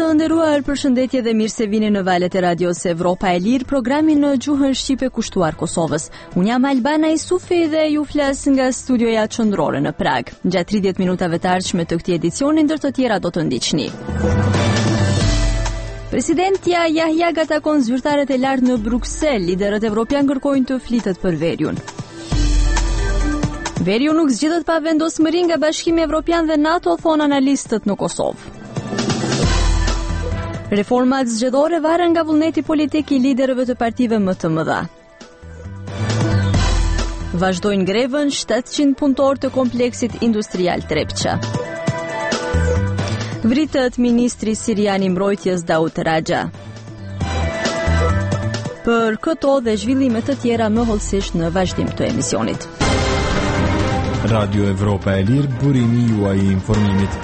Të nderuar, përshëndetje dhe mirë se vini në valët e radios Evropa e Lirë, programin në gjuhën shqipe kushtuar Kosovës. Unë jam Albana Isufi dhe ju flas nga studioja qendrore në Prag. Gjatë 30 minutave të ardhshme të këtij edicioni, ndër të tjera do të ndiqni. Presidentja Yahyaga takon zyrtarët e lartë në Bruksel. Liderët evropian kërkojnë të flitet për veriun. Veriu nuk zgjidhet pa vendosmëri nga Bashkimi Evropian dhe NATO, thon analistët në Kosovë. Reformat zgjedhore varen nga vullneti politik I liderëve të partive më të mëdha. Vazhdojnë grevën 700 punëtorë të kompleksit industrial Trepça. Vritet ministri sirian I mbrojtjes Daud Raja. Për këto dhe zhvillime të tjera më hollësisht në vazhdim të emisionit. Radio Evropa e Lirë, burimi juaj I informimit.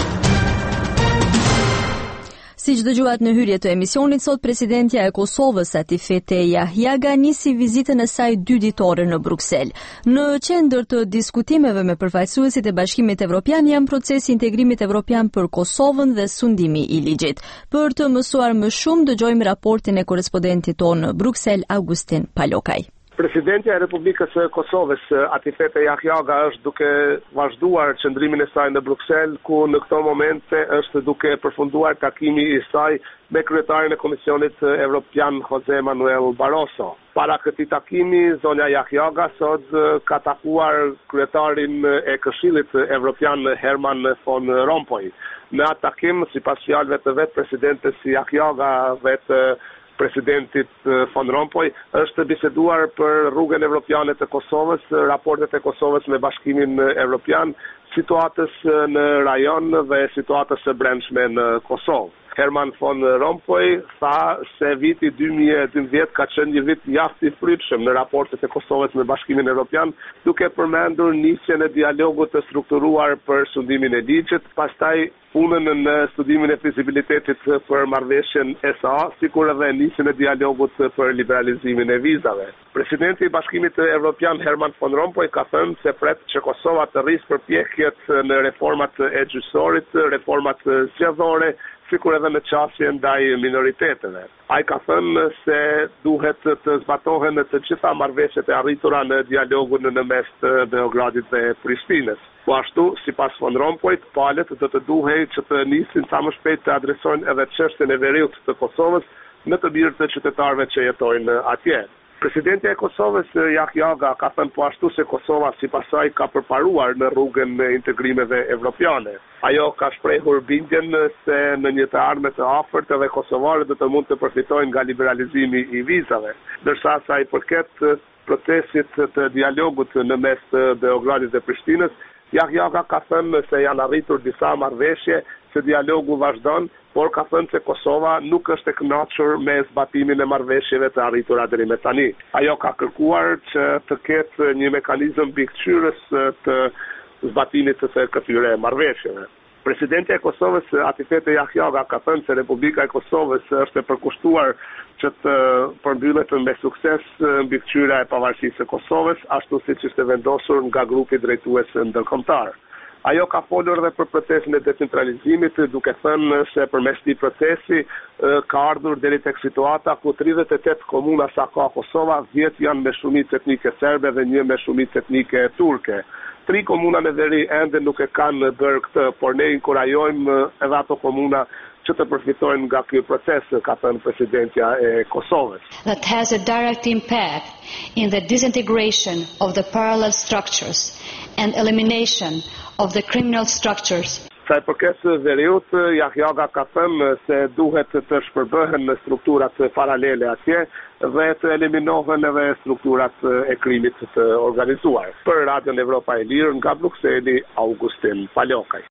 Si që dëgjuat në hyrje të emisionit, sot presidentja e Kosovës, Atifete Yahyaga, nisi vizitën e saj 2 ditore në Bruksel. Në qendër të diskutimeve me përfaqësuesit e Bashkimit Evropian janë procesi I integrimit evropian për Kosovën dhe sundimi I ligjit. Për të mësuar më shumë, dëgjojmë raportin e korrespondentit tonë në Bruksel, Augustin Palokaj. Presidentja e Republikës së Kosovës, Atifete Yahyaga, është duke vazhduar qëndrimin e saj në Bruksel, ku në këto momente është duke përfunduar takimi I saj me kryetarin e Komisionit Evropian Jose Manuel Barroso. Para këtij takimi, zonja Yahyaga sot ka takuar kryetarin e Këshillit Evropian Herman van Rompuy. Në atë takim, sipas fjalëve të vet presidentes Yahyaga, vetë presidentit Van Rompuy, është biseduar për rrugën evropiane të Kosovës, raportet e Kosovës me Bashkimin Evropian, situatës në rajon dhe situatës së brendshme në Kosovë. Herman Van Rompuy tha se viti 2012 ka qenë një vit mjaft I frytshëm në raportet e Kosovës me Bashkimin Evropian, duke përmendur nisjen e dialogut të strukturuar për sundimin e ligjit, pastaj punën në studimin e fizibilitetit për marrëveshjen SA, sikur edhe nisjen e dialogut për liberalizimin e vizave. Presidenti I Bashkimit Evropian Herman Van Rompuy ka thënë se pret që Kosova të rrisë përpjekjet në reformat e gjyqësorit, reformat zgjedhore, sikur edhe në qasje ndaj minoriteteve. Ai ka thënë se duhet të zbatohen të gjitha marrëveshjet e arritura në dialogun në mes të Beogradit dhe Prishtinës. Po ashtu, sipas Van Rompuy, palët do të duhej që të nisin sa më shpejt të adresojnë edhe çështjen e veriut të Kosovës në të mirë të qytetarëve që jetojnë atje. Presidentja e Kosovës, Yahyaga, ka thënë po ashtu se Kosova sipas saj ka përparuar në rrugën e integrimeve evropiane. Ajo ka shprehur bindjen se në një të ardhme të afërt edhe kosovarët do të mund të përfitojnë nga liberalizimi I vizave, ndërsa sa I përket procesit të dialogut në mes të Beogradit dhe Prishtinës, Yahyaga ka thënë se janë arritur disa marrëveshje, se dialogu vazhdon, por ka thënë se Kosova nuk është e kënaqur me zbatimin e marrëveshjeve të arritura deri më tani. Ajo ka kërkuar që të ketë një mekanizëm mbikëqyrës të zbatimit të këtyre marrëveshjeve. Presidentja e Kosovës, Atifete Yahyaga, ka thënë se Republika e Kosovës është e përkushtuar që të përmbyllet me sukses mbikëqyrja e pavarësisë së Kosovës, ashtu siç ishte vendosur nga grupi drejtues ndërkombëtar. Ajo ka folur edhe për procesin e decentralizimit, duke thënë se përmes këtij procesi ka ardhur deri tek situata ku 38 komuna sa ka Kosova, 10 janë me shumicë etnike serbe dhe 1 me shumicë etnike turke. 3 komuna në veri ende nuk e kanë bërë këtë, por ne inkurajojmë edhe ato komuna që të përfitojnë nga ky proces, ka thënë presidentja e Kosovës. That has a direct impact in the disintegration of the parallel structures and elimination of the criminal structures. Sa I përket veriut, Yahyaga ka thënë se duhet të shpërbëhen në strukturat paralele atje dhe të eliminohen edhe strukturat e krimit të organizuar. Për Radion Evropa e Lirë, nga Brukseli, Augustin Palokaj.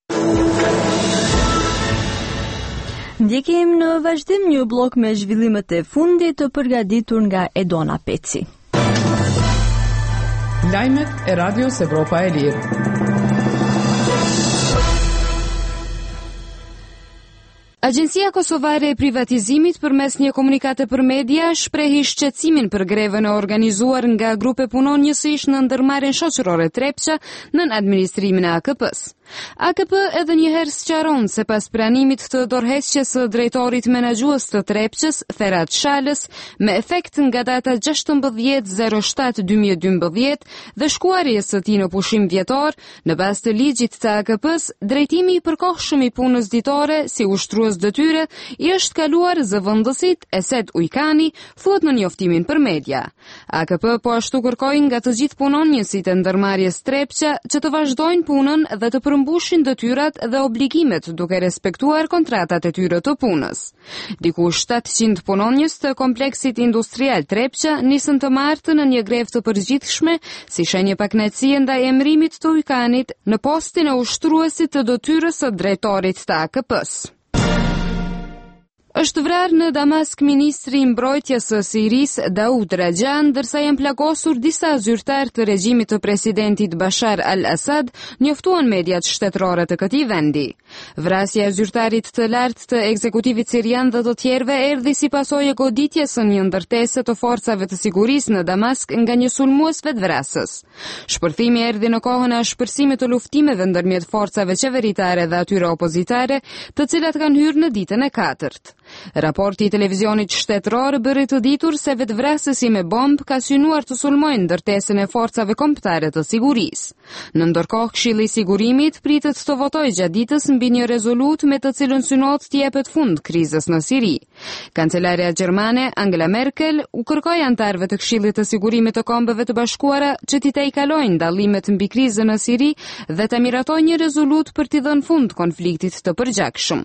Ndjekim në vazhdim një blok me zhvillimet e fundit të përgatitur nga Edona Peci. Lajmet e Radios Evropa e Lirë. Agjencia Kosovare e Privatizimit përmes një komunikate për media shprehi shqetësimin për grevën e organizuar nga grupe punonjësish në ndërmarrjen shoqërore Trepça nën administrimin e AKP-s. AKP edhe njëherë sqaron se pas pranimit të dorëheqjes së drejtorit menaxhues të Trepçës, Ferhat Shalës, me efekt nga data 16/07/2012 dhe shkuarjes së tij në pushim vjetor, në bazë të ligjit të AKP-s, drejtimi i përkohshëm i punës ditore si ushtrues detyre i është kaluar zëvendësit Esed Ujkani, thuhet në njoftimin për media. AKP po ashtu kërkoi nga të gjithë punonjësit e ndërmarrjes Trepça që të vazhdojnë punën dhe të përmbushin detyrat dhe obligimet duke respektuar kontratat e tyre të punës. Diku 700 punonjës të kompleksit industrial Trepça nisën të martën në një grevë të përgjithshme si shenjë pakënaqësie ndaj emërimit të Ujkanit në postin e ushtruesit të detyrës së drejtorit të AKP-s. Është vrarë në Damask ministri i mbrojtjes së Sirisë Daud Rajan, ndërsa janë plagosur disa zyrtar të regjimit të presidentit Bashar al-Assad, njoftuan mediat shtetërore të këtij vendi. Vrasja e zyrtarit të lartë të ekzekutivit sirian dhe të tjerëve erdhi si pasojë e goditjes së një ndërtese të forcave të sigurisë në Damask nga një sulmues vetvrasës. Shpërthimi erdhi në kohën e ashpërsimit të luftimeve ndërmjet forcave qeveritare dhe atyre opozitare, të cilat kanë hyrë në ditën e 4. Raporti i televizionit shtetëror bëri të ditur se vetvrasësi me bombë ka synuar të sulmojnë ndërtesën e forcave kombëtare të sigurisë. Në ndërkohë, Këshilli i Sigurimit pritet të votojë gjatë ditës mbi një rezolutë me të cilën synohet të jepet fund krizës në Siri. Kancelaria gjermane Angela Merkel u kërkoi anëtarëve të Këshillit të Sigurimit të Kombeve të Bashkuara që t'i tejkalojnë dallimet mbi krizën në Siri dhe të miratojnë një rezolutë për t'i dhënë fund konfliktit të përgjakshëm.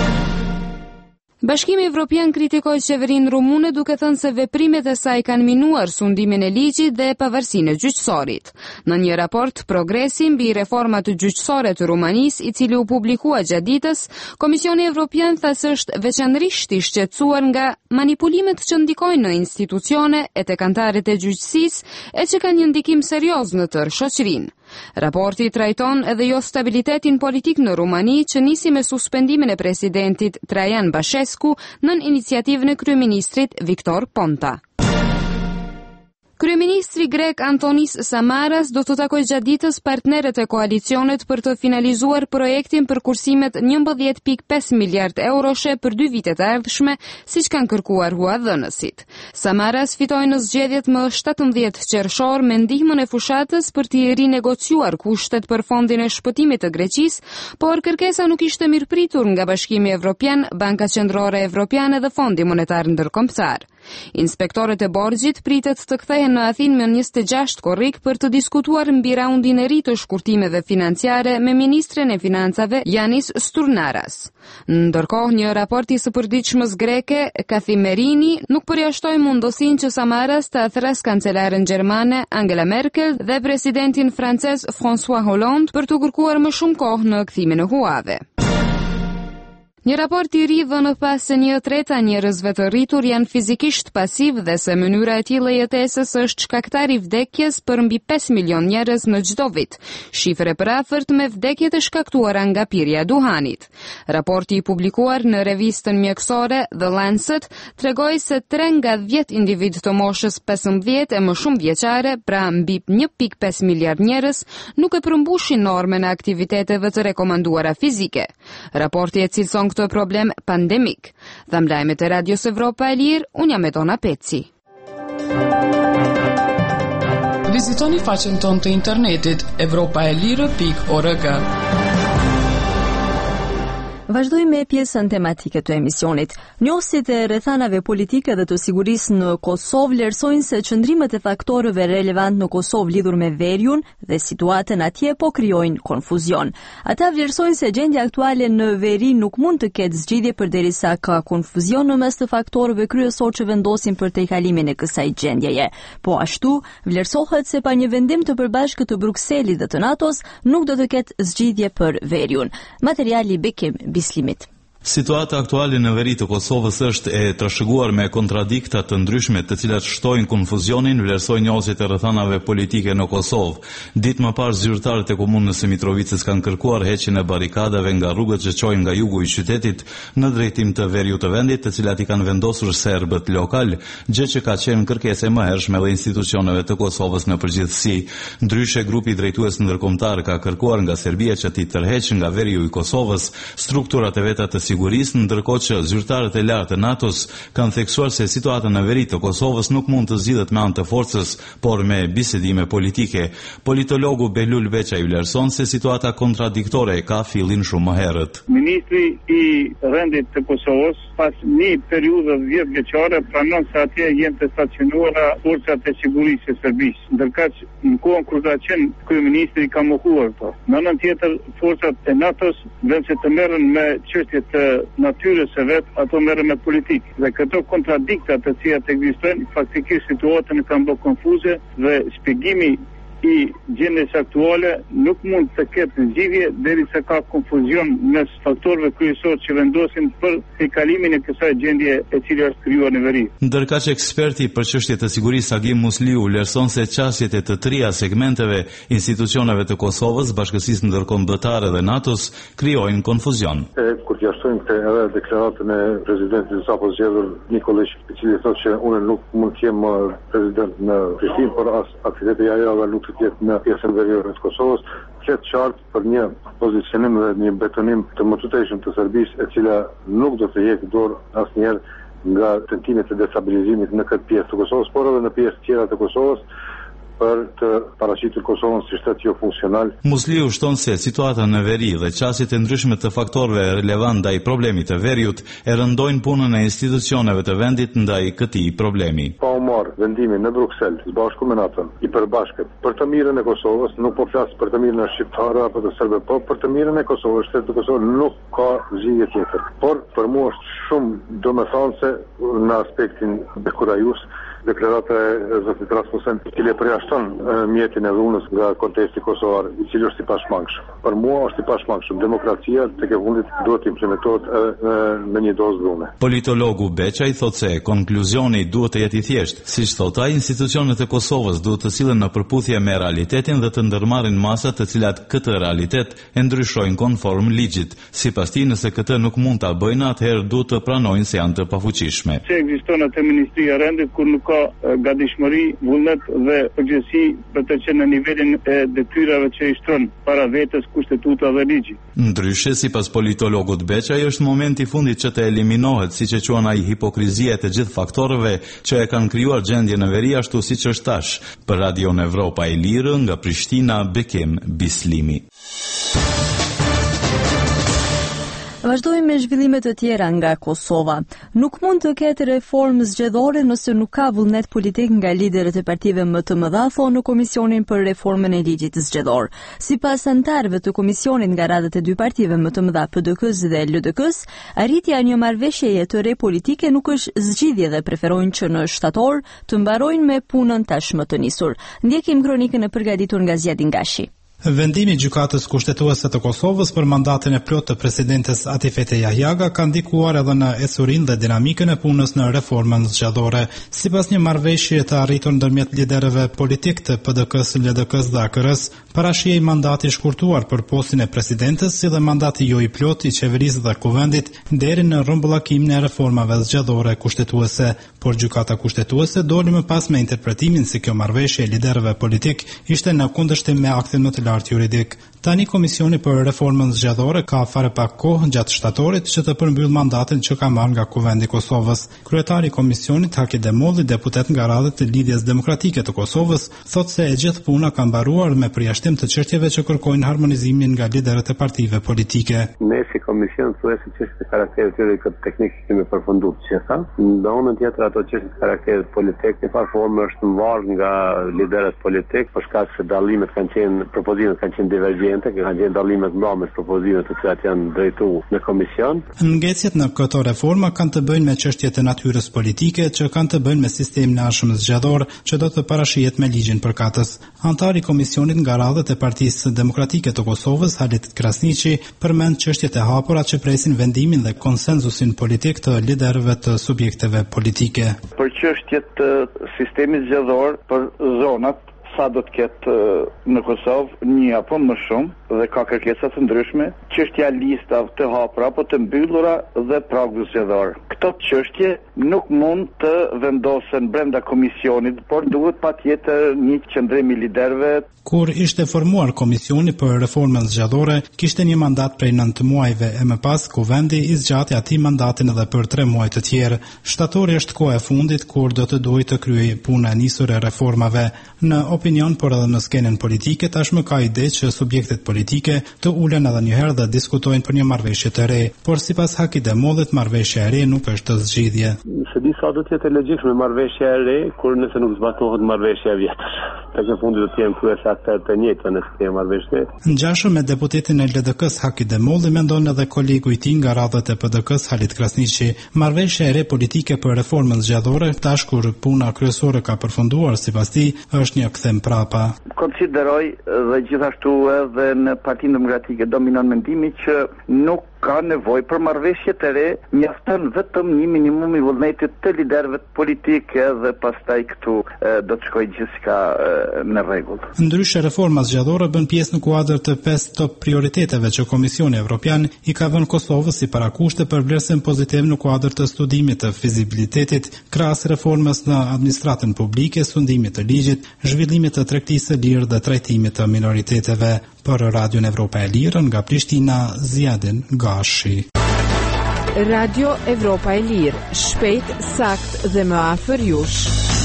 Bashkimi Evropian kritikoi qeverinë rumune duke thënë se veprimet e saj kanë minuar sundimin e ligjit dhe pavarësinë e gjyqësorit. Në një raport progresi mbi reformat gjyqësore të Rumanisë, i cili u publikua gjatë ditës, Komisioni Evropian tha se është veçanërisht i shqetësuar nga manipulimet që ndikojnë në institucione e tek anëtarët e gjyqësisë e që kanë një ndikim serioz në tërë shoqërinë. Raporti trajton edhe jo stabilitetin politik në Rumani, që nisi me suspendimin e presidentit Traian Bashescu nën iniciativën e kryeministrit Viktor Ponta. Kryeministri grek Antonis Samaras do të takojë gjatë ditës partnerët e koalicionit për të finalizuar projektin për kursimet 11.5 miliard euroshe për 2 vitet e ardhshme, siç kanë kërkuar huadhënësit. Samaras fitoi në zgjedhjet më 17 qershor me ndihmën e fushatës për të rinegociuar kushtet për fondin e shpëtimit të Greqisë, por kërkesa nuk ishte mirëpritur nga Bashkimi Evropian, Banka Qendrore Evropiane dhe Fondi Monetar Ndërkombëtar. Inspektorët e borxhit pritet të kthehen në Athinë më 26 korrik për të diskutuar mbi raundin e ri të shkurtimeve financiare me ministren e financave Yanis Sturnaras. Ndërkohë, një raport i sëpërditshmës greke, Kathimerini, nuk përjashtoi mundësinë që Samaras të thras kancelaren gjermane Angela Merkel dhe presidentin francez François Hollande për të kërkuar më shumë kohë në kthimin e huave. Një raport i ri vënë pas se 1/3 njerëzve të rritur janë fizikisht pasiv dhe se mënyra e tillë e jetesës është shkaktar i vdekjes për mbi 5 milion njerëz në çdo vit, shifre për afërt me vdekjet e shkaktuara nga pirja e duhanit. Raporti i publikuar në revistën mjekësore The Lancet tregoi se 3 nga 10 individ të moshës 15 e më shumë vjeçare, pra mbi 1.5 miliard njerëz, nuk e përmbushin normën e aktiviteteve të rekomanduara fizike. Raporti e cilëson këtë problem pandemik. Dhe lajmet e Radios Evropa e Lirë, unë jam Edona Peci. Vizitoni faqen tonë të internetit europaelire.org. Vazhdojmë me pjesën tematike të emisionit. Njohësit e rrethanave politike dhe të sigurisë në Kosovë vlerësojnë se qëndrimet e faktorëve relevant në Kosovë lidhur me veriun dhe situatën atje po krijojnë konfuzion. Ata vlerësojnë se gjendja aktuale në veri nuk mund të ketë zgjidhje përderisa ka konfuzion në mes të faktorëve kryesor që vendosin për tejkalimin e kësaj gjendjeje. Po ashtu, vlerësohet se pa një vendim të përbashkët të Brukselit dhe të NATO-s nuk do të ketë zgjidhje për veriun. Materiali Bekim Bislimit. Situata aktuale në veri të Kosovës është e trashëguar me kontradikta të ndryshme të cilat shtojnë konfuzionin, vlerësojnë njësit e rrethanave politike në Kosovë. Ditë më parë zyrtarët e komunës së Mitrovicës kanë kërkuar heqjen e barikadave nga rrugët që çojnë nga jugu i qytetit në drejtim të veriut të vendit, të cilat i kanë vendosur serbët lokal, gjë që ka qenë kërkesë e mëhershme dhe institucioneve të Kosovës në përgjithësi. Ndryshe, grupi drejtues ndërkombëtar ka kërkuar nga Serbia që t'i tërheqë nga veriu i Kosovës strukturat e veta të sigurisë, ndërkohë që zyrtarët e lartë të NATO-s kanë theksuar se situata në veri të Kosovës nuk mund të zgjidhet me anë të forcës, por me bisedime politike. Politologu Behlul Beqa i vlerëson se situata kontradiktore ka fillin shumë më herët. Ministri i rendit të Kosovës pas një periudhë 10 vjeçare pranon se atje janë të stacionuara forcat e sigurisë së Serbisë, ndërkaq në kohën kur ka qenë kryeministri ka mohuar këto. Në anën tjetër, forcat e NATO-s vënë se të merren me çështjet të natyrës së vet, ato merren me politikë. Dhe këto kontradikta të cilat ekzistojnë, faktikisht situatën e kanë bërë konfuze dhe shpjegimi i gjendjes aktuale nuk mund të ketë zgjidhje derisa ka konfuzion mes faktorëve kryesorë që vendosin për kalimin e kësaj gjendje e cila është krijuar në veri. Ndërkaq eksperti për çështje të sigurisë Agim Musliu vlerëson se çështjet e të trija segmenteve institucioneve të Kosovës, Bashkësisë Ndërkombëtare dhe NATO-s krijojnë konfuzion. Kur t'ia shtojmë këtë edhe deklaratën e presidentit sapo zgjedhur Nikolić, i cili thotë që unë nuk mund të jem president në Prishtinë, por as aktiviteti ajo nuk jetë në pjesën veriore të Kosovës, flet qartë për një pozicionim dhe një betonim të mëtuteshëm të Serbisë, e cila nuk do të jekë dorë asnjëherë nga tentimet e destabilizimit në këtë pjesë të Kosovës, por edhe në pjesë tjera të Kosovës, për të paraqitur Kosovën si shtet jo funksional. Musliu shton se situata në veri dhe qasjet e ndryshme të faktorëve relevant ndaj problemit të veriut e rëndojnë punën e institucioneve të vendit ndaj këtij problemi. Pa u marrë vendimin në Bruksel, së bashku me NATO, i përbashkët për të mirën e Kosovës, nuk po flas për të mirën e shqiptarëve apo të serbëve, por për të mirën e Kosovës, shteti të Kosovës nuk ka zgjidhje tjetër. Por për mua është shumë domethënëse në aspektin dekurajus deklarata e zotit Rasmussen, i cili përjashton mjetin e dhunës nga konteksti kosovar, i cili është i pashmangshëm. Për mua është i pashmangshëm. Demokracia tek e fundit duhet të implementohet me një dozë dhune. Politologu Beqa i thotë se konkluzioni duhet të jetë i thjeshtë. Siç thotë ai, institucionet e Kosovës duhet të sillen në përputhje me realitetin dhe të ndërmarrin masa të cilat këtë realitet e ndryshojnë konform ligjit. Sipas tij, nëse këtë nuk mund ta bëjnë, atëherë duhet të pranojnë se janë të pafuqishme. Se ekziston atë Ministria e Rendit kur nuk ka gatishmëri, vullnet dhe përgjegjësi për të qenë në nivelin e detyrave që i shtron para vetes kushtetuta dhe ligji. Ndryshe, sipas politologut Beqa, është momenti i fundit që të eliminohet, siç e quan ai, hipokrizia e të gjithë faktorëve që e kanë krijuar gjendjen në veri ashtu siç është tash. Për Radio Evropa e Lirë, nga Prishtina, Bekim Bislimi. Vazhdojmë me zhvillimet të tjera nga Kosova. Nuk mund të ketë reformë zgjedhore nëse nuk ka vullnet politik nga liderët e partive më të mëdha, thonë në Komisionin për Reformën e Ligjit Zgjedhor. Sipas anëtarëve të komisionit nga radhët e dy partive më të mëdha, PDK-s dhe LDK-s, arritja një marrëveshjeje të re politike nuk është zgjidhje dhe preferojnë që në shtator të mbarojnë me punën tashmë të nisur. Ndjekim kronikën e përgatitur nga Zjadin Gashi. Vendimi i gjykatës kushtetuese të Kosovës për mandatin e plotë të presidentes Atifete Jahjaga ka ndikuar edhe në ecurinë dhe dinamikën e punës në reformën zgjedhore. Sipas një marrëveshje të arritur ndërmjet liderëve politik të PDK-s, LDK-s dhe AKR-s, parashihej mandati i shkurtuar për postin e presidentes, si dhe mandati jo i plot i qeverisë dhe kuvendit deri në rrumbullakimin e reformave zgjedhore kushtetuese, por gjykata kushtetuese doli më pas me interpretimin se kjo marrëveshje e liderëve politik ishte në kundërshtim me aktin më të lartë juridik. Tani Komisioni për Reformën Zgjedhore ka fare pak kohë gjatë shtatorit që të përmbyll mandatin që ka marrë nga Kuvendi i Kosovës. Kryetari i Komisionit, Haki Demolli, deputet nga radhët e Lidhjes Demokratike të Kosovës, thotë se e gjithë puna ka mbaruar me përjashtim të çështjeve që kërkojnë harmonizimin nga liderët e partive politike. Ne si komision thuajse çështjet e karakterit juridik teknik kemi përfunduar çështja. Në anën tjetër ato çështje të karakterit politik në fakt formë është mbarë nga liderët politik për shkak se dallimet kanë qenë propozimet kanë qenë divergjente, kanë qenë dallime të mëdha mes propozimeve të cilat janë drejtuar në komision. Ngecjet në këto reforma kanë të bëjnë me çështjet e natyrës politike që kanë të bëjnë me sistemin e arshëm zgjador që do të parashihet me ligjin përkatës. Antari i komisionit nga radhët e Partisë Demokratike të Kosovës, Halit Krasniqi, përmend çështjet e hapura që presin vendimin dhe konsenzusin politik të liderëve të subjekteve politike. Për çështjet të sistemit zgjedhor për zonat sa do të ketë në Kosovë një apo më shumë dhe ka kërkesa të ndryshme, çështja lista të hapura apo të mbyllura dhe pragu zgjedhor. Këto çështje nuk mund të vendosen brenda komisionit, por duhet patjetër një qëndrim i liderëve. Kur ishte formuar komisioni për reformën zgjadore, kishte një mandat prej 9 muajve e më pas kuvendi i zgjati atij mandatin edhe për 3 muaj të tjerë. Shtatori është koha e fundit kur do të duhet të kryej puna e nisur e reformave. Në opinion, por edhe në skenën politike, tashmë ka ide që subjektet politike të ulen edhe një herë dhe diskutojnë për një marrëveshje të re, por sipas Hakit Demollit, marrëveshja e re nuk është zgjidhje. Se di sa do të jetë e logjikshme marrëveshja e re, kur nëse nuk zbatohet marrëveshja e vjetër. Tek në fundi do të jenë kryesa të njëjta në skemë marrëveshje. Ngjashëm me deputetin e LDK-s Hakit Demolli, mendon edhe kolegu i tij nga radhët e PDK-s Halit Krasniqi. Marrëveshja e re politike për reformën zgjadore, tash kur puna kryesore ka përfunduar sipas tij, është një kthem prapa. Konsideroj dhe gjithashtu edhe në Partinë Demokratike dominon mendimi që nuk ka nevojë për marrëveshje të re, mjafton vetëm një minimum i vullnetit të liderëve politike dhe pastaj këtu do të shkojë gjithçka në rregull. Ndryshe, reforma zgjadore bën pjesë në kuadër të 5 top prioriteteve që Komisioni Evropian i ka vënë Kosovës si parakushte për vlerësim pozitiv në kuadër të studimit të fizibilitetit, krahas reformës në administratën publike, sundimit të ligjit, zhvillimit të tregtisë së lirë dhe trajtimit të minoriteteve. Për Radion Evropa e Lirë nga Prishtina, Ziadin Gashi. Radio Evropa e Lirë, shpejt, sakt dhe më afër jush.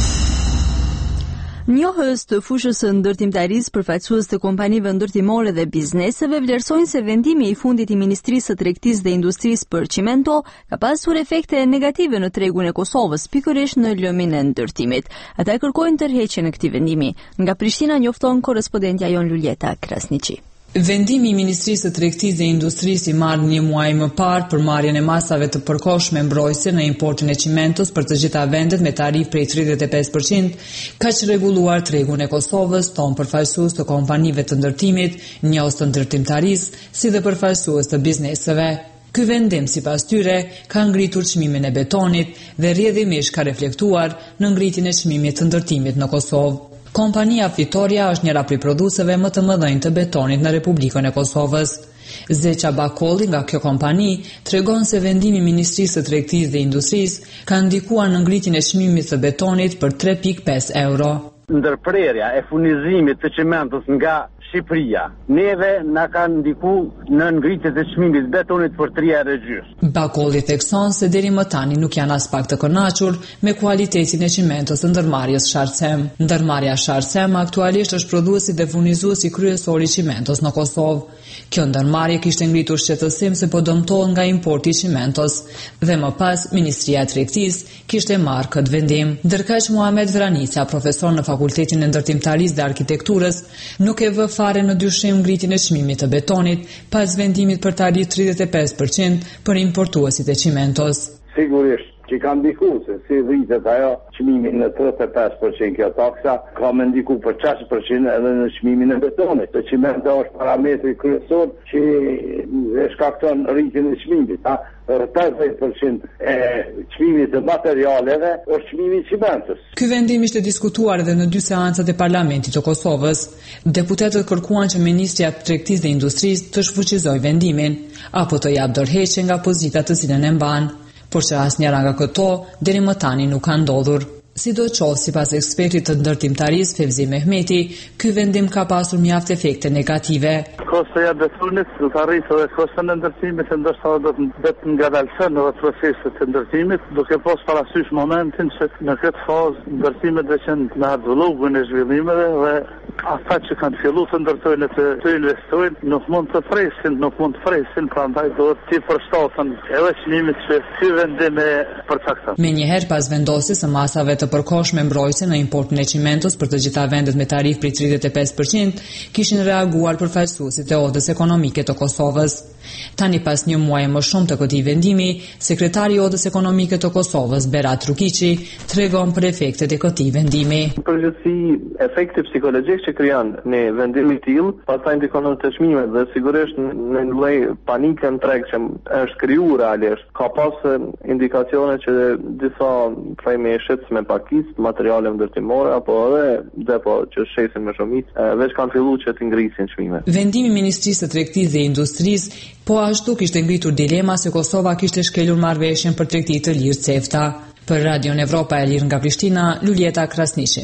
Njohës të fushës së ndërtimtarisë, përfaqësues të kompanive ndërtimore dhe bizneseve vlerësojnë se vendimi i fundit i Ministrisë së Tregtisë dhe Industrisë për çimento ka pasur efekte negative në tregun e Kosovës, pikërisht në lëmin e ndërtimit. Ata kërkojnë tërheqjen e këtij vendimi. Nga Prishtina njofton korrespondentja jon Luljeta Krasniqi. Vendimi i Ministrisë së Tregtisë dhe Industrisë i marrë një muaj më parë për marrjen e masave të përkohshme mbrojtëse në importin e çimentos për të gjitha vendet me tarifë prej 35%, ka rregulluar tregun e Kosovës, ton përfaqësues të kompanive të ndërtimit, njohës të ndërtimtarisë, si dhe përfaqësues të bizneseve. Ky vendim, sipas tyre, ka ngritur çmimin e betonit dhe rrjedhimisht ka reflektuar në ngritjen e çmimit të ndërtimit në Kosovë. Kompania Fitoria është njëra prej prodhuesve më të mëdhenj të betonit në Republikën e Kosovës. Zeqa Bakolli nga kjo kompani tregon se vendimi i Ministrisë së Tregtisë dhe Industrisë ka ndikuar në ngritjen e çmimit të betonit për 3.5 euro. Ndërprerja e furnizimit të çimentos nga Shqipëria neve na ka ndikuar në ngritjen e çmimit betonit për 3 herë gjysmë. Bakolli thekson se deri më tani nuk janë as pak të kënaqur me kualitetin e çimentos të ndërmarrjes Sharcem. Ndërmarrja Sharcem aktualisht është prodhuesi dhe furnizuesi kryesor i çimentos në Kosovë. Kjo ndërmarrje kishte ngritur shqetësim se po dëmtohen nga importi i çimentos dhe më pas Ministria e Tregtisë kishte marrë këtë vendim. Ndërkaq Muhamet Vranica, profesor në Fakultetin e Ndërtimtarisë dhe Arkitekturës, nuk e vë fare në dyshim ngritjen e çmimit të betonit pas vendimit për tarifë 35% për importuesit e çimentos. Sigurisht që ka ndikuar se si rritet ajo çmimi në 35% kjo taksa, ka më ndikuar për 60% edhe në çmimin e betonit. Të çimento është parametri kryesor që e shkakton rritjen e çmimit. 80% e çmimit të materialeve është çmimi i çimentos. Ky vendim ishte diskutuar edhe në 2 seancat e Parlamentit të Kosovës. Deputetët kërkuan që Ministria e Tregtisë dhe Industrisë të shfuqizojë vendimin apo të japë dorëheqje nga pozita të cilën e mban, por që asnjëra nga këto deri më tani nuk ka ndodhur. Sidoqoftë, sipas ekspertit të ndërtimtarisë Fevzi Mehmeti, ky vendim ka pasur mjaft efekte negative. Kostoja e betonit do të arrijë edhe kostën e ndërtimit, ndoshta do të ngadalëson edhe proceset e ndërtimit, duke pas parasysh momentin që në këtë fazë ndërtimet do të qenë në atë llogun e zhvillimeve dhe ata që kanë fillu të ndërtojnë të investojnë, nuk mund të fresin, prandaj duhet të përshtatën edhe çmimit që ky vendim e përcakton. Menjëherë pas vendosjes së masave të përkohshme mbrojtëse në importin e çimentos për të gjitha vendet me tarifë prej 35%, kishin reaguar përfaqësuesit e Odës Ekonomike të Kosovës. Tani pas një muaji më shumë të këtij vendimi, sekretari i Odës Ekonomike të Kosovës, Berat Rukiçi, tregon për efektet e këtij vendimi. Përgjithësi, efekti psikologjik që krijon në vendim i tillë, pastaj ndikon në çmimet dhe sigurisht në një lloj panike në treg që është krijuar realisht. Ka pas indikacione që disa prej meshit me pakicë, materiale ndërtimore apo edhe depo që shesin me shumicë, veç kanë filluar që të ngrisin çmimet. Vendimi i Ministrisë së Tregtisë dhe Industrisë po ashtu kishte ngritur dilema se Kosova kishte shkelur marrëveshjen për tregti të lirë CEFTA. Për Radion Evropa e Lirë nga Prishtina, Lulieta Krasniqi.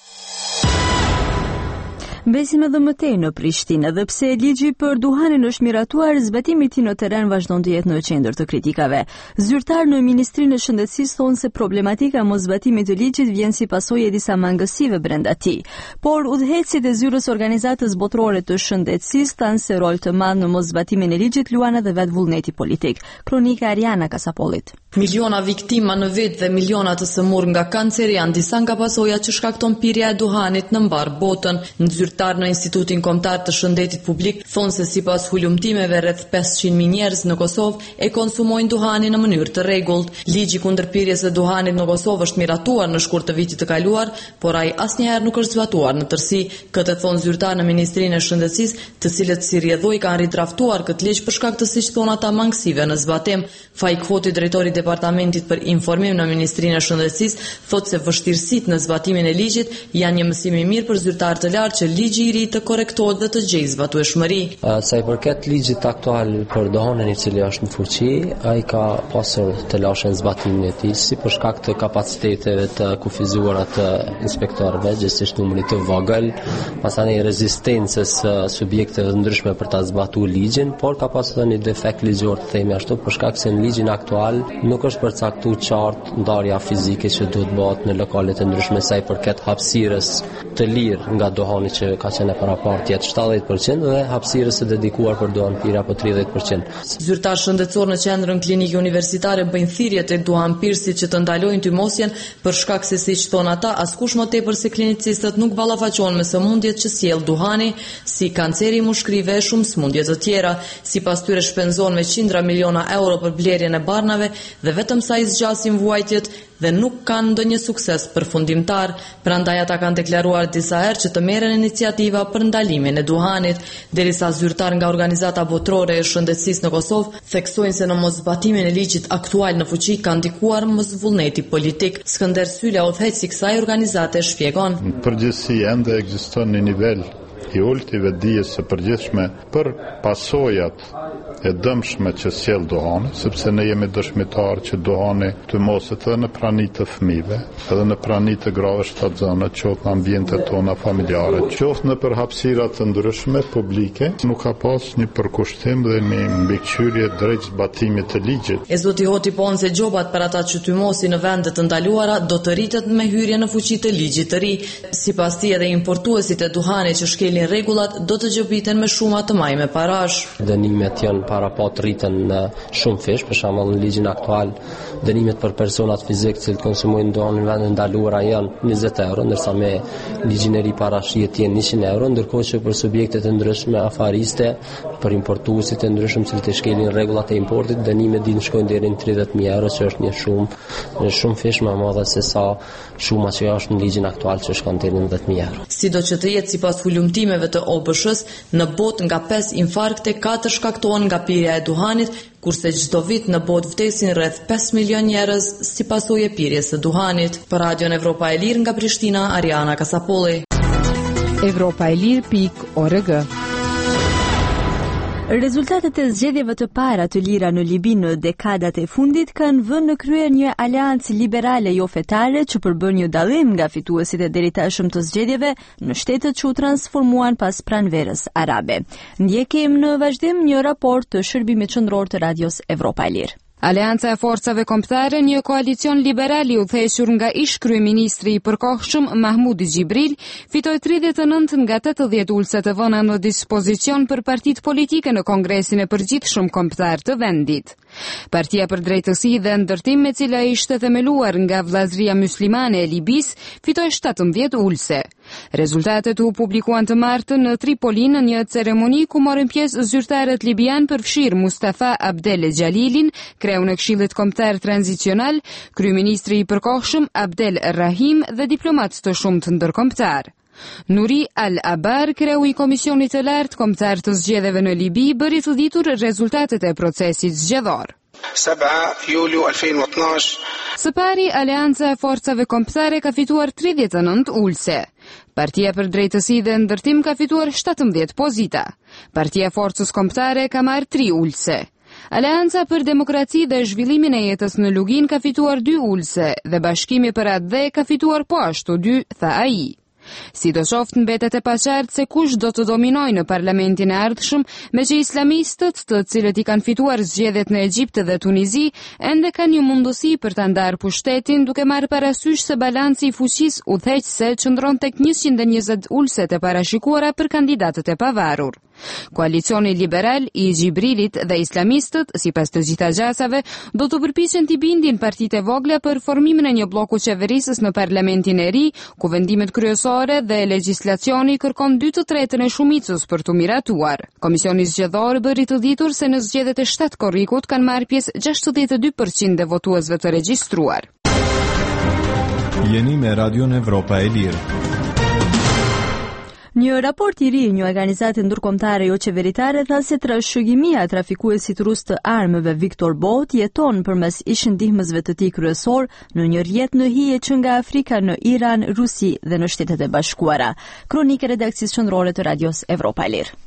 Besim edhe më tej në Prishtinë, edhe pse ligji për duhanin është miratuar, zbatimi i tij në terren vazhdon të jetë në qendër të kritikave. Zyrtar në Ministrinë e Shëndetësisë thonë se problematika e moszbatimit të ligjit vjen si pasojë e disa mangësive brenda tij. Por udhëheqësit e zyrës organizatës botërore të shëndetësisë thanë se rol të madh në moszbatimin e ligjit luan edhe vetë vullneti politik. Kronika Ariana Kasapollit. Miliona viktima në vit dhe miliona të sëmurë nga kanceri janë disa nga pasojat që shkakton pirja e duhanit në mbar botën. Zyrtar në Institutin Kombëtar të Shëndetit Publik thonë se sipas hulumtimeve rreth 500.000 njerëz në Kosovë e konsumojnë duhanin në mënyrë të rregullt. Ligji kundër pirjes së duhanit në Kosovë është miratuar në shkurt të vitit të kaluar, por ai asnjëherë nuk është zbatuar në tërësi. Këtë thonë zyrtar në Ministrinë e Shëndetësisë, të cilët si rrjedhoi kanë ridraftuar këtë ligj për shkak të siç thonë ata mangësive në zbatim. Faik Hoti, drejtori i Departamentit për Informim në Ministrinë e Shëndetësisë, thotë se vështirësitë në zbatimin e ligjit janë një mësim i mirë për zyrtarë të lartë që ligji i ri të korrektohet dhe të gjejë zbatueshmëri. Sa i përket ligjit aktual për duhanin i cili është në fuqi, ai ka pasur të lashën zbatimin e tij si për shkak të kapaciteteve të kufizuara të inspektorëve, gjithsesi numrit të vogël, pastaj rezistencës subjekteve të ndryshme për ta zbatuar ligjin, por ka pasur një defekt ligjor, të themi ashtu, për shkak se në ligjin aktual nuk është përcaktuar qartë ndarja fizike që duhet bëhet në lokale të ndryshme sa i përket hapësirës të lirë nga duhani që ka qenë parapartë jetë 70% dhe hapësirës së dedikuar për duhanpirje apo 30%. Zyrtar shëndetësor në qendrën klinike universitare bëjnë thirrje tek duhanpirësit që të ndalojnë tymosjen për shkak se siç thon ata, askush më tepër se klinicistët nuk ballafaqohen me sëmundjet që sjell duhani, si kanceri i mushkrive e shumë sëmundje të tjera. Sipas tyre shpenzohen me qindra miliona euro për blerjen e barnave dhe vetëm sa i zgjasin vuajtjet dhe nuk kanë ndonjë sukses përfundimtar. Prandaj ata kanë deklaruar disa herë që të merren iniciativa për ndalimin e duhanit, derisa zyrtar nga Organizata Botërore e Shëndetësisë në Kosovë theksojnë se në moszbatimin e ligjit aktual në fuqi ka ndikuar mosvullneti politik. Skënder Sylla, udhëheqësi i kësaj organizate, shpjegon. Në përgjithësi ende ekziston një nivel i ulët i vetdijes së përgjithshme për pasojat e dëmshme që sjell duhani, sepse ne jemi dëshmitar që duhani të moset edhe në pranitë të fëmijëve, edhe në pranitë të grave shtatzënë, qoftë në ambientet tona familjare, qoftë në hapësira të ndryshme publike, nuk ka pas një përkushtim dhe një mbikëqyrje drejt zbatimit të ligjit. E zoti Hoti thonë se gjobat për ata që tymosin në vende të ndaluara do të rritet me hyrje në fuqi të ligjit të ri. Sipas tij edhe importuesit e duhanit që shkelin rregullat do të gjobiten me shuma të majme parash. Dënimet janë para po të rritën në shumë fish, për shembull në ligjin aktual dënimet për personat fizikë që konsumojnë duhan në vende ndaluara janë 20 euro, ndërsa me ligjin e ri parashihet janë 100 euro, ndërkohë që për subjektet e ndryshme afariste, për importuesit e ndryshëm që të shkelin rregullat e importit, dënimet dinë shkojnë deri në 30.000 euro, që është një shumë fish më e madhe se sa shuma që është në ligjin aktual që shkon deri në 10.000 euro. Sidoqë të jetë sipas hulumtimeve të OBSH-s, në botë nga 5 infarkte 4 shkaktohen nga pirja e duhanit, kurse çdo vit në botë vdesin rreth 5 milion njerëz si pasojë e pirjes së duhanit. Për Radion Evropa e Lirë nga Prishtina, Ariana Kasapolli. Evropaelir.org. Rezultatet e zgjedhjeve të para të lira në Libi në dekadat e fundit kanë vënë në krye një aleancë liberale jo fetare që përbën një dallim nga fituesit e deritashëm të zgjedhjeve në shtetet që u transformuan pas pranverës arabe. Ndjekim në vazhdim një raport të shërbimit qendror të Radios Evropa e Lirë. Aleanca e Forcave Kombëtare, një koalicion liberal i udhëhequr nga ish kryeministri i përkohshëm Mahmudi Xhibril, fitoi 39 nga 80 ulse të vëna në dispozicion për partitë politike në Kongresin e Përgjithshëm Kombëtar të vendit. Partia për Drejtësi dhe Ndërtim, me cila ishte themeluar nga Vllazëria Myslimane e Libis, fitoi 17 ulse. Rezultatet u publikuan të martën në Tripoli në një ceremoni ku morën pjesë zyrtarët libian, përfshirë Mustafa Abdel Xhalilin, kreu në Këshillit Kombëtar Tranzicional, kryeministri i përkohshëm Abdel Rahim dhe diplomatë të shumtë ndërkombëtar. Nuri Al-Abar, kreu i Komisionit të Lartë Kombëtar të Zgjedhjeve në Libi, bëri të ditur rezultatet e procesit zgjedhor. 7 Julio 2012. Së pari, Aleanca e Forcave Kombëtare ka fituar 39 ulse. Partia për Drejtësi dhe Ndërtim ka fituar 17 pozita. Partia Forcës Kombëtare ka marrë 3 ulse. Aleanca për Demokraci dhe Zhvillimin e jetës në Lugin ka fituar 2 ulse dhe Bashkimi për atë ka fituar po ashtu 2, tha ai. Sidoqoftë, mbetet e paqartë se kush do të dominojë në parlamentin e ardhshëm, meqë islamistët, të cilët i kanë fituar zgjedhjet në Egjipt dhe Tunizi, ende kanë një mundësi për ta ndarë pushtetin, duke marrë parasysh se balanci i fuqisë udhëheqëse qëndron tek 120 ulset e parashikuara për kandidatët e pavarur. Koalicioni liberal i Xhibrilit dhe islamistët, sipas të gjitha gjasave, do të përpiqen t'i bindin partitë e vogla për formimin e një bloku qeverisës në parlamentin e ri, ku vendimet kryesore dhe legjislacioni kërkon 2/3 e shumicës për të miratuar. Komisioni zgjedhor bëri të ditur se në zgjedhjet e 7 korrikut kanë marrë pjesë 62% e votuesve të regjistruar. Jeni me Radion Evropa e Lirë. Një raport i ri një organizate ndërkombëtare jo qeveritare tha se trashëgimia e trafikuesit rus të armëve Viktor Bout jeton përmes ish ndihmësve të tij kryesor në një rrjet në hije që nga Afrika në Iran, Rusi dhe në Shtetet e Bashkuara. Kronikë redakcisë qendrore të Radios Evropa e Lirë.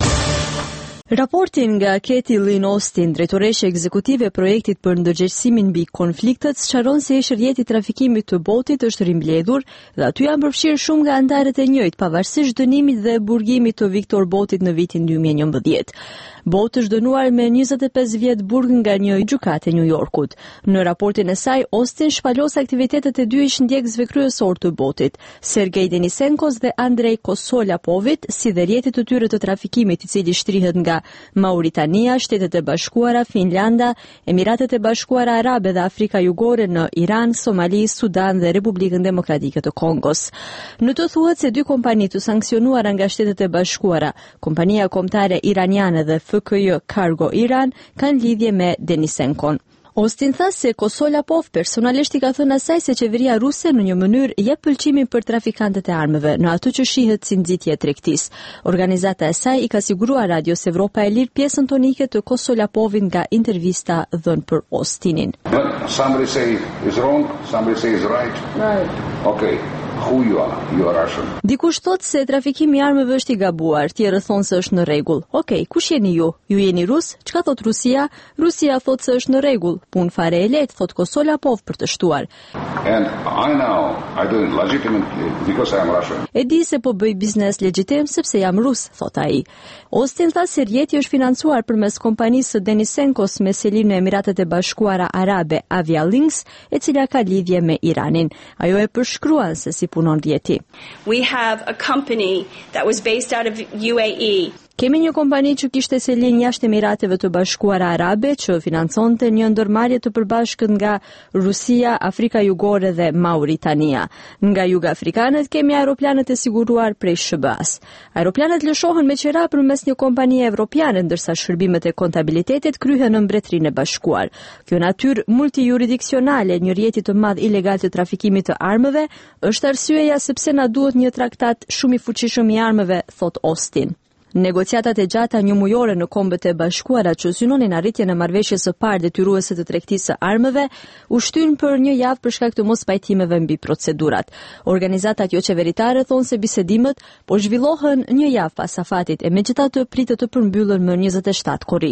Raportin nga Katie Lynn Austin, drejtoreshja ekzekutive e projektit për ndërgjegjësimin mbi konfliktet, sqaron se ish rrjeti i trafikimit të botit është rimbledhur dhe aty janë përfshirë shumë nga anëtarët e njëjtë, pavarësisht dënimit dhe burgimit të Viktor Boutit në vitin 2011. Bout është dënuar me 25 vjet burg nga një gjykate e New Yorkut. Në raportin e saj, Austin shpalos aktivitetet e dy ish ndjekësve kryesor të Boutit, Sergej Denisenkos dhe Andrei Kosolapovit, si dhe rrjetit të tyre të trafikimit, i cili shtrihet nga Mauritania, Shtetet e Bashkuara, Finlanda, Emiratet e Bashkuara Arabe dhe Afrika Jugore në Iran, Somali, Sudan dhe Republikën Demokratike të Kongos. Në të thuhet se dy kompani të sankcionuara nga Shtetet e Bashkuara, kompania kombëtare iraniane dhe FKJ Cargo Iran, kanë lidhje me Denisenkon. Austin tha se Kosolapov personalisht i ka thënë asaj se qeveria ruse në një mënyrë jep pëlqimin për trafikantët e armëve në atë që shihet si nxitje e tregtisë. Organizata e saj i ka siguruar Radios Evropa e Lirë pjesën tonike të Kosolapovit nga intervista dhënë për Austinin. Somebody say is wrong, somebody say is right. Right. Okay. Who you are? You are Russian. Dikush thot se trafikimi i armëve është i gabuar, tjerë thonë se është në rregull. Okej, kush jeni ju? Ju jeni rus? Çka thot Rusia? Rusia thot se është në rregull. Punë fare e lehtë, thot Kosolapov për të shtuar. And I know I do it legitimately because I am Russian. E di se po bëj biznes legjitim sepse jam rus, thot ai. Austin tha se rrjeti është financuar përmes kompanisë së Denisenkos me selin në Emiratet e Bashkuara Arabe, Avialinks, e cila ka lidhje me Iranin. Ajo e përshkruan se si punon rrjeti. We have a company that was based out of UAE. Kemi një kompani që kishte selin jashtë Emirateve të Bashkuara Arabe që financonte një ndërmarrje të përbashkët nga Rusia, Afrika Jugore dhe Mauritania. Nga juga afrikanët kemi aeroplanet e siguruar prej SBA-s. Aeroplanet lëshohen me qira përmes një kompanie evropiane, ndërsa shërbimet e kontabilitetit kryhen në Mbretërinë e Bashkuar. Kjo natyrë multijuridiksionale e një rrjeti të madh ilegal të trafikimit të armëve është arsyeja sepse na duhet një traktat shumë i fuqishëm i armëve, thot Austin. Negociatat e gjata një mujore në Kombët e Bashkuara që synonin arritjen e marrëveshjes së parë detyruese të tregtisë së armëve u shtyn për një javë për shkak të mospajtimeve mbi procedurat. Organizatat jo qeveritare thonë se bisedimet po zhvillohen një javë pas afatit e megjithatë pritet të përmbyllen më 27 korrik.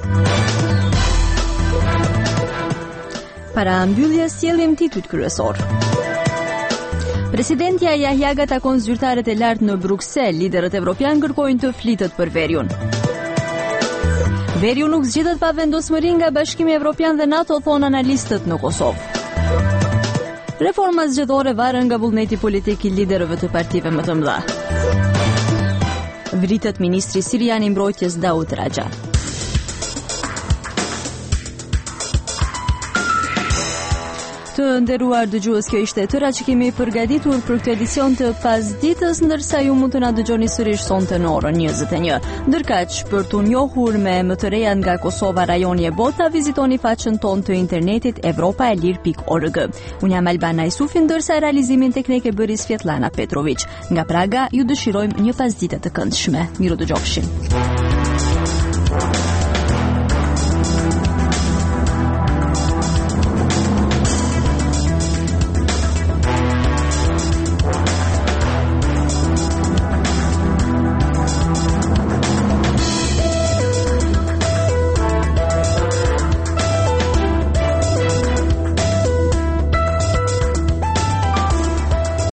Para mbylljes sjellim titujt kryesor. Presidentja Yahyaga takon zyrtarët e lartë në Bruksel, liderët evropian kërkojnë të flitet për veriun. Veriu nuk zgjidhet pa vendosmëri nga Bashkimi Evropian dhe NATO, thon analistët në Kosovë. Reforma zgjedhore varen nga vullneti politik I liderëve të partive më të mëdha. Vritet ministri sirian I mbrojtjes Daud Raja. Të nderuar dëgjues, kjo ishte tëra që kemi përgatitur për këtë edicion të pasdites, ndërsa ju mund të na dëgjoni sërish sonte në orën 21. Ndërkaq, për t'u njohur me më të reja nga Kosova, rajoni e bota, vizitoni faqen tonë të internetit evropaelir.org. Unë jam Albana Isufi, ndërsa realizimin teknik e bëri Svetlana Petrović. Nga Praga ju dëshirojmë një pasdite të këndshme. Miru dëgjofshim.